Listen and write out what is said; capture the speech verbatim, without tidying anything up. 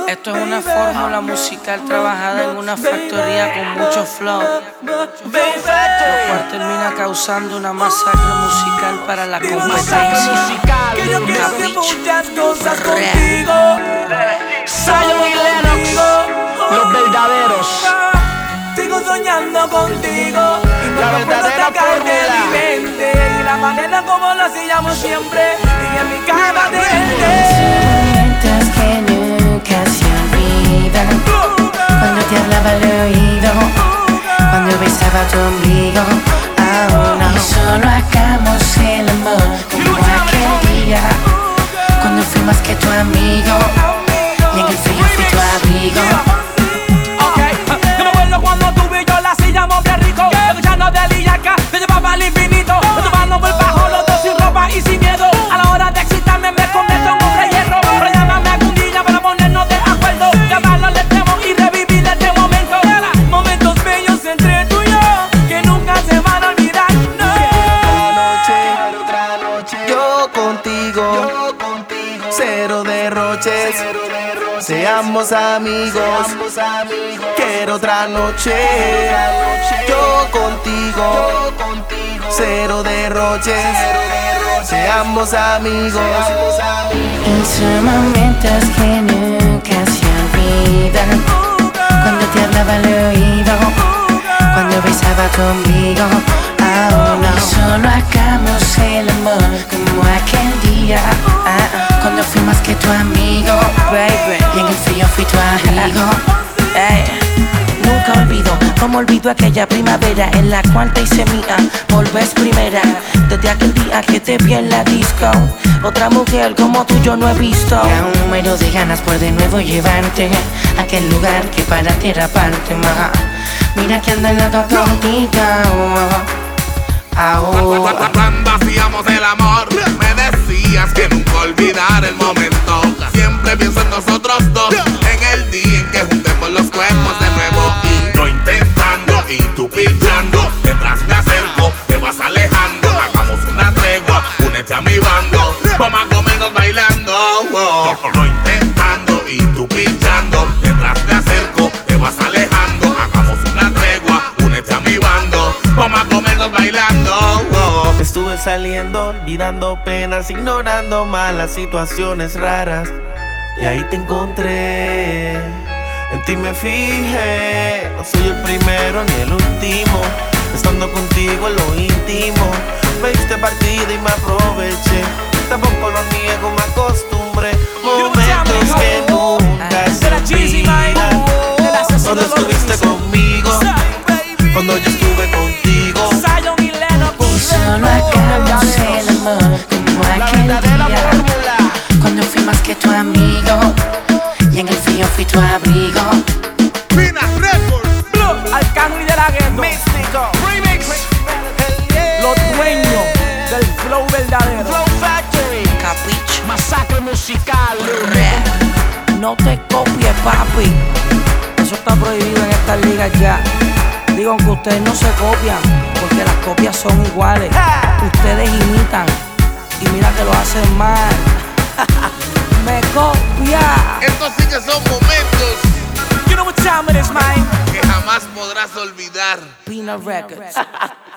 Esto es una fórmula musical trabajada en una factoría con mucho flow, lo cual termina causando una masacre musical para la competencia. Que yo quiero hacer muchas cosas contigo. Zion y Lennox, los verdaderos. Sigo soñando contigo y no La me puedo verdadera sacar de fórmula. mi mente. Y la manera como lo hacíamos siempre y en mi cama de Momentos que nunca se olvidan. Cuando te hablaba al oído, cuando besaba tu ombligo. Oh no. Y solo hagamos el amor como aquel día, cuando fui más que tu amigo y en el frío fui tu abrigo. Yo me acuerdo cuando tú y yo la hacíamos de rico, escuchando de Liyaca, te llevaba al infinito, tomando por bajo los dos sin ropa y sin miedo. A la hora de excitarme me convierto en hombre hierro. Pero llámame algún día para ponernos de acuerdo, llamarlo al extremo y revivir este momento. Momentos bellos entre tú y yo, que nunca se van a olvidar. No. Otra noche, yo contigo, cero derroches, seamos amigos. Quiero otra noche, yo contigo, cero derroches, seamos amigos. Y son momentos que nunca se olvidan. Cuando te hablaba al oído, cuando besaba tu ombligo. Oh no. Y solo hagamos el amor como aquel día, cuando fui más que tu amigo, baby, y en el frío fui tu abrigo. Ey, nunca olvido, como olvido aquella primavera en la cual te hice mía por vez primera. Desde aquel día que te vi en la disco, otra mujer como tú yo no he visto. Y aún muero de ganas por de nuevo llevarte a aquel lugar que para ti era parte más. Mira que ando en la tontita. Cuando hacíamos el amor, me decías que nunca olvidar el momento. Siempre pienso en nosotros dos, en el día en que juntemos los cuerpos de nuevo. Y yo intentando y tú pillando, mientras me acerco te vas alejando. Hagamos una tregua, únete a mi bando, vamos a comernos bailando. Oh. Yo intentando y tú pillando, mientras me acerco te vas alejando. Hagamos una tregua, únete a mi bando, vamos a comernos bailando. Oh. Estuve saliendo, olvidando penas, ignorando malas situaciones raras. Y ahí te encontré, en ti me fijé. No soy el primero ni el último, estando contigo en lo íntimo. Me diste partida y me aproveché, tampoco lo niego, me acostumbré. Momentos que nunca se olvidan. Cuando estuviste conmigo, cuando yo estuve contigo. Zion y Lennox. Y solo hagamos el amor como aquel día, cuando fui más que tu amigo y en el frío fui tu abrigo. Pina Records, Blue, Arcángel y de la Gueto. Místico Remix. Los dueños del flow verdadero. Flow Factory. Capich, Masacre musical. no te copies, papi. Eso está prohibido en estas ligas ya. Digo que ustedes no se copian, porque las copias son iguales. Ustedes imitan y mira que lo hacen mal. Me copia. estos sí que son momentos You know what time it is, man. que jamás podrás olvidar. Pina Records.